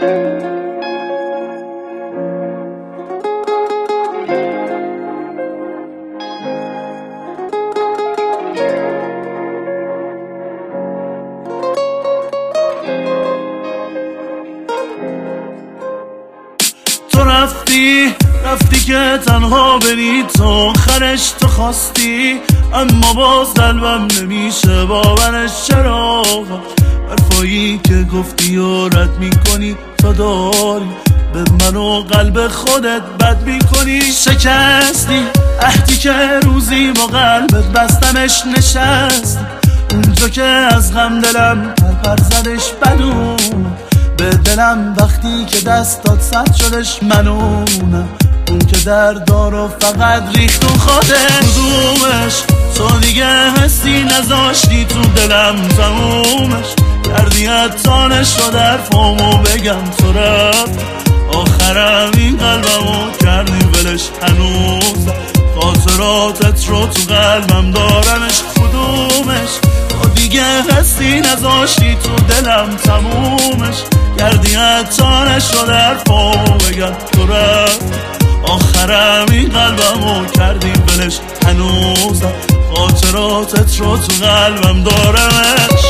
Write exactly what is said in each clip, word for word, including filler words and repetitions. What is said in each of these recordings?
تو رفتی رفتی که تنها بری، تو آخرش تو خواستی، اما باز قلبم نمیشه باورش. چرا حرفایی که گفتی و رد میکنی تا داری به من و قلب خودت بد میکنی؟ شکستی عهدی که روزی با قلبت بستمش، نشستی اونجا که از غم دلم پر پر زدش بدون به دلم وقتی که دستات سد شدش. منونم اون که درد دارو فقط ریخت و خودش. کدومش تو دیگه حسی نذاشتی تو دلم، تمومش کردی حتانش رو در فامو بگم تو رفت. آخرم این قلبمو کردی ولش، هنوز خاطراتت رو تو قلبم دارمش. کدومش تو دیگه حسی نذاشتی تو دلم، تمومش کردی حتانش رو در فامو بگم تو رفت. آخرم این قلبمو کردی ولش، هنوزم خاطراتت رو تو قلبم دارمش.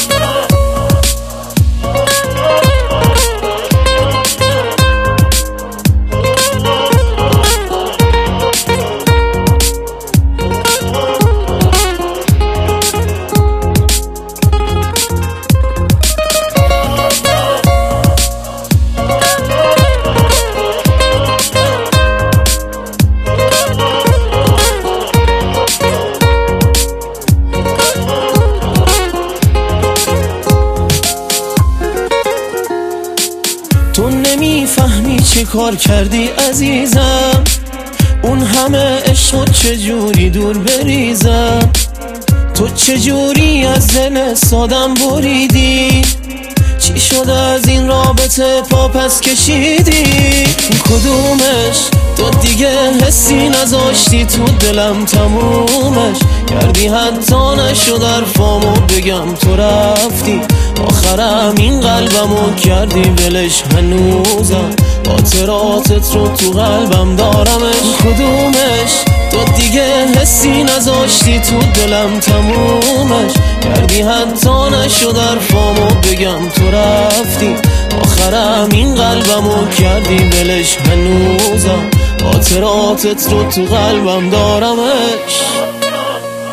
تو نمیفهمی چه کار کردی عزیزم، اون همه عشق چجوری دور بریزم. تو چجوری از دل سادم بریدی، چی شد از این رابطه پا پس کشیدی؟ کدومش تو دیگه حسی نذاشتی تو دلم، تمومش کردی حتی نشد در فامو بگم تو رفتی. آخرم این قلبمو کردی ولش، هنوزم خاطراتت رو تو قلبم دارمش. کدومش تو دیگه حسی نذاشتی تو دلم، تمومش کردی حتی نشد در فامو بگم تو رفتی. آخرم این قلبمو کردی ولش، هنوزم خاطراتت رو تو قلبم دارمش.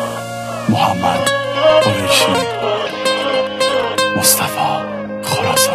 محمد قریشی، مصطفی خراسانی.